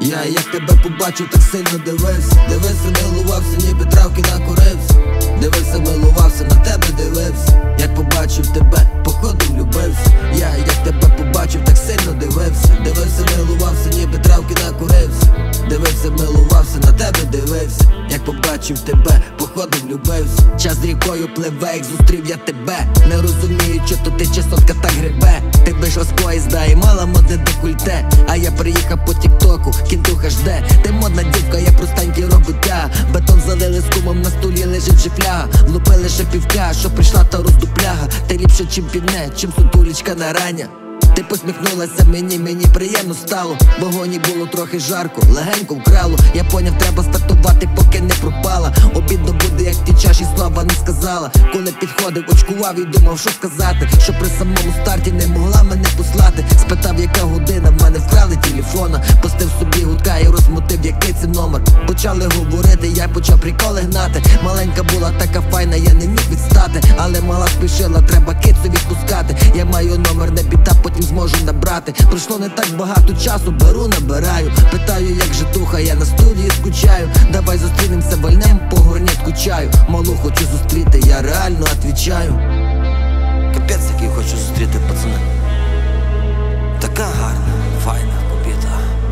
Я як тебе побачив, так сильно дивився. Дивився, милувався, ніби травки накурився. Дивився, милувався, на тебе дивився. Як побачив тебе, походу влюбився. Я як тебе побачив, так сильно дивився. Дивився, милувався, ніби травки накурився. Дивився, милувався, на тебе дивився. Як побачив тебе, походу влюбився. Час рікою пливе, як зустрів я тебе. Не розумію, що то ти чесотка так грибе. Ти вийшла з поїзда і мала модне декольте. А я приїхав по тіктоку, кінтуха жде. Ти модна дівка, я простенький роботяга. Бетон залили з кумом, на столі лежить вже фляга. Влупили ще півка, що прийшла та роздупляга. Ти ліпше, чим півне, чим сутулечка на рання. Ти посміхнулася мені приємно стало. В вагоні було трохи жарко, легенько вкрало. Я поняв, треба стартувати, поки не пропала. Обідно буде, як ті чаші слова не сказала. Коли підходив, очкував і думав, що сказати. Що при самому старті не могла мене послати. Спитав, яка година, в мене вкрали телефона. Пустив собі гудка і розмотив, який це номер. Почали говорити, я почав приколи гнати. Маленька була така файна, я не міг відстати. Але мала спішила, треба кицю відпускати. Я маю номер, не біда, потім зможу набрати. Пройшло не так багато часу, беру, набираю. Питаю, як житуха, я на студії скучаю. Давай зустрінемося, вальнем по горнятку чаю. Малу хочу зустріти, я реально отвічаю. Капець, який хочу зустріти, пацани. Така гарна, файна кобіта.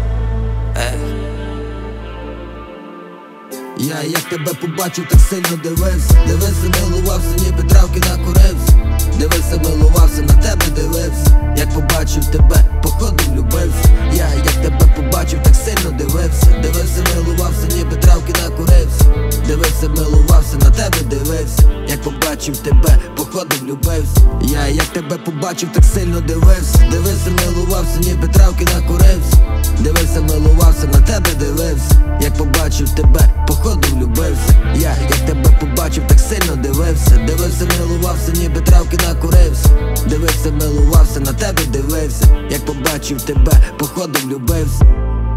Я як тебе побачив, так сильно дивився. Дивився, милувався, ніби травки накурився. Дивився, милувався, на тебе дивився. Як побачив тебе, походу влюбився. Я як тебе побачив, так сильно дивився. Дивився, милувався, ніби травки накурився. Дивився, милувався, на тебе дивився. Як побачив тебе, походу влюбився. Я як тебе побачив, так сильно дивився. Дивився, милувався, ніби травки накурився. Дивився, милувався, на тебе дивився. Як побачив тебе, походу влюбився. Я як тебе побачив, так сильно дивився. Дивився, милувався, ніби травки накурився. Дивився, милувався, на тебе дивився. Як побачив тебе, походу влюбився.